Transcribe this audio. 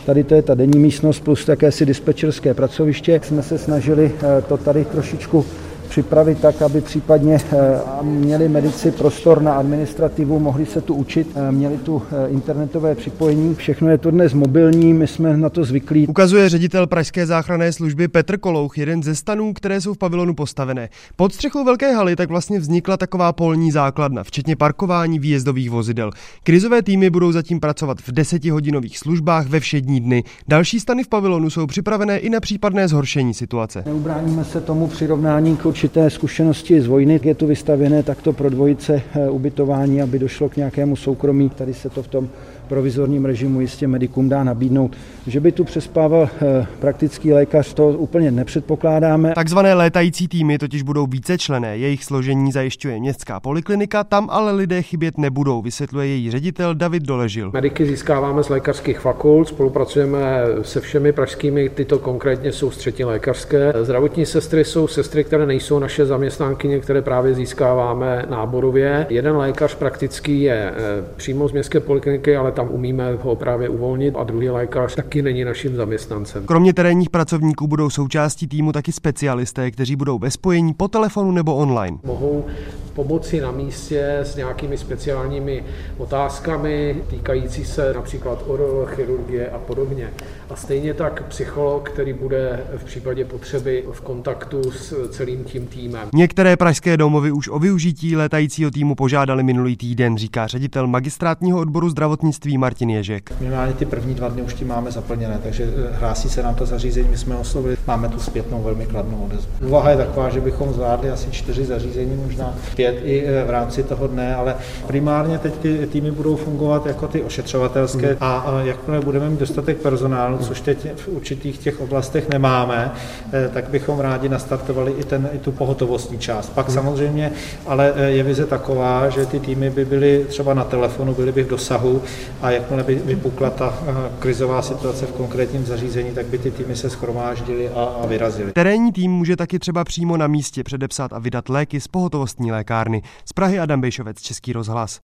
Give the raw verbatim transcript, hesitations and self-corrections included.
Tady to je ta denní místnost plus jakési dispečerské pracoviště. Jsme se snažili to tady trošičku připravit tak, aby případně měli medici prostor na administrativu, mohli se tu učit, měli tu internetové připojení. Všechno je to dnes mobilní, my jsme na to zvyklí. Ukazuje ředitel pražské záchranné služby Petr Kolouch jeden ze stanů, které jsou v pavilonu postavené. Pod střechou velké haly tak vlastně vznikla taková polní základna, včetně parkování výjezdových vozidel. Krizové týmy budou zatím pracovat v desetihodinových službách ve všední dny. Další stany v pavilonu jsou připravené i na případné zhoršení situace. Neubráníme se tomu přirovnání k určité zkušenosti z vojny. Je tu vystavěné takto pro dvojice ubytování, aby došlo k nějakému soukromí. Tady se to v tom provizorním režimu jistě medikům dá nabídnout. Že by tu přespával praktický lékař, to úplně nepředpokládáme. Takzvané létající týmy totiž budou vícečlenné. Jejich složení zajišťuje městská poliklinika, tam ale lidé chybět nebudou, vysvětluje její ředitel David Doležil. Mediky získáváme z lékařských fakult, spolupracujeme se všemi pražskými, tyto konkrétně jsou z třetí lékařské. Zdravotní sestry jsou sestry, které nejsou naše zaměstnankyně, které právě získáváme náborově. Jeden lékař praktický je přímo z městské polikliniky, ale tam umíme ho právě uvolnit a druhý lékař taky není naším zaměstnancem. Kromě terénních pracovníků budou součástí týmu taky specialisté, kteří budou ve spojení po telefonu nebo online. Mohou pomoci na místě s nějakými speciálními otázkami týkající se například chirurgie a podobně. A stejně tak psycholog, který bude v případě potřeby v kontaktu s celým tím týmem. Některé pražské domovy už o využití létajícího týmu požádali minulý týden, říká ředitel magistrátního odboru zdravotnictví Martin Ježek. Minimálně ty první dva dny už tím máme zaplněné, takže hlásí se nám to zařízení, my jsme oslovili, máme tu zpětnou velmi kladnou odezvu. Úvaha je taková, že bychom zvládli asi čtyři zařízení, možná pět i v rámci toho dne, ale primárně teď ty týmy budou fungovat jako ty ošetřovatelské hmm. a jakmile budeme mít dostatek personálu, což teď v určitých těch oblastech nemáme, tak bychom rádi nastartovali i, ten, i tu pohotovostní část. Pak hmm. samozřejmě, ale je vize taková, že ty týmy by byly třeba na telefonu, byly by v dosahu a jakmile by vypukla ta krizová situace v konkrétním zařízení, tak by ty týmy se shromáždily a, a vyrazily. Terénní tým může taky třeba přímo na místě předepsat a vydat léky z pohotovostní lékárny. Z Prahy Adam Bejšovec, Český rozhlas.